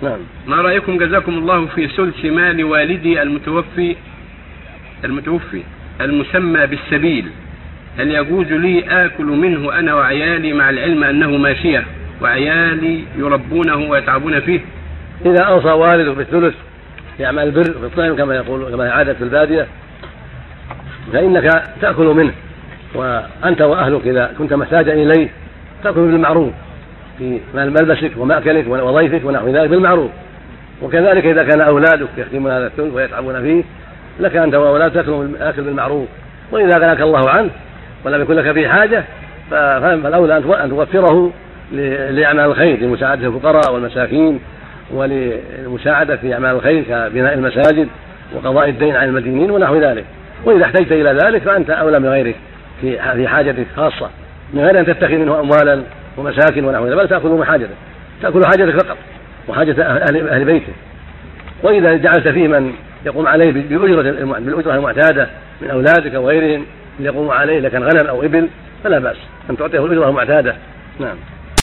نعم. ما رأيكم جزاكم الله في ثلث مال والدي المتوفي المسمى بالسبيل؟ هل يجوز لي آكل منه أنا وعيالي مع العلم أنه ماشية وعيالي يربونه ويتعبون فيه؟ إذا أوصى والده بالثلث يعمل البر في الطعم كما يقول كما عادت في البادية فإنك تأكل منه، وأنت وأهلك إذا كنت محتاجا إليه تأكل بالمعروف في ملبسك ومأكلك وضيفك ونحو ذلك بالمعروف. وكذلك إذا كان أولادك يخدمون هذا الثلث ويتعبون فيه لك أنت وأولادك تأكل بالمعروف. وإذا غناك الله عنه ولم يكن لك فيه حاجة فالأولى أن توفره لأعمال الخير لمساعدة الفقراء والمساكين وللمساعدة في أعمال الخير كبناء المساجد وقضاء الدين عن المدينين ونحو ذلك. وإذا احتجت إلى ذلك فأنت أولى من غيرك في حاجتك خاصة من غير أن تتخذ منه أموالا ومساكن ونحو ذلك، بل تأكل من حاجتك، تأكل حاجتك فقط وحاجة أهل بيته. وإذا جعلت فيه من يقوم عليه بالأجرة المعتادة من أولادك وغيرهم يقوم عليه لكن غنم أو إبل فلا بأس أن تعطيه الأجرة المعتادة. نعم.